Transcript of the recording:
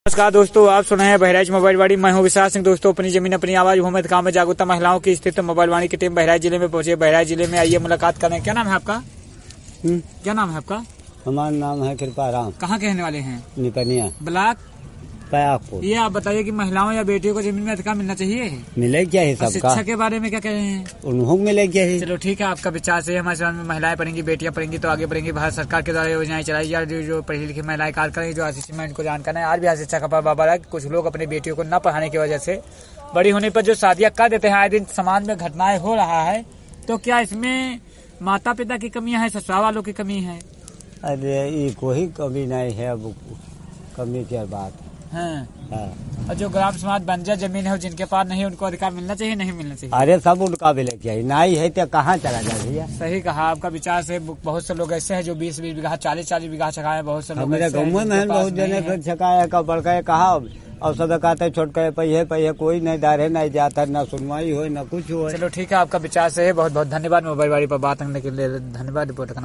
नमस्कार दोस्तों, आप सुन रहे हैं बहराइच मोबाइल वाणी। मैं हूं विशाल सिंह। दोस्तों, अपनी जमीन अपनी आवाज भूमि काम में जागरूकता महिलाओं की स्थित मोबाइल वाणी की टीम बहराइच जिले में पहुंचे। बहराइच जिले में आइए मुलाकात करें। क्या नाम है आपका? क्या नाम है आपका? हमारा नाम है कृपा राम। कहाँ के रहने वाले हैं? निपनिया ब्लॉक कयाकपुर। ये आप बताइए कि महिलाओं या बेटियों को जमीन में अधिकार मिलना चाहिए? मिले क्या है और सबका? शिक्षा के बारे में क्या कह रहे हैं? उन्होंने मिले क्या है? चलो ठीक है, आपका विचार से हमारे समाज में महिलाएं पढ़ेंगी, बेटियां पढ़ेंगी तो आगे बढ़ेंगी। भारत सरकार के द्वारा योजनाएं चलाई जा रही, जो पढ़ी लिखी महिलाएं कार्य करेंगी, जो असिस्टेंट को जानकर है। आज भी शिक्षा का प्रभाव है। कुछ लोग अपनी बेटियों को न पढ़ाने की वजह से बड़ी होने पर जो शादियां कर देते हैं, आए दिन समाज में घटनाएं हो रहा है। तो क्या इसमें माता पिता की कमियां है, ससुराल वालों की कमी है? अरे ये कोई कमी नहीं है, अब कमी क्या बात है। है। और जो ग्राम समाज बंजर जमीन है, जिनके पास नहीं, उनको अधिकार मिलना चाहिए, नहीं मिलना चाहिए? अरे सब उनका मिले क्या है, नहीं है तो कहाँ चला जाए भैया? सही कहा। आपका विचार से बहुत से लोग ऐसे हैं जो 20-20 बीघा 40-40 बीघा छकाए। बहुत से लोग मेरे गाँव में बहुत जने फिर छकाया का बड़का कहा और सब कहते छोट के पहिए कोई नहीं दारे नहीं जाता, न सुनवाई हो न कुछ हो। चलो ठीक है, आपका विचार से बहुत बहुत धन्यवाद। मोबाइल वाली पर बात करने के लिए धन्यवाद। रिपोर्ट करना।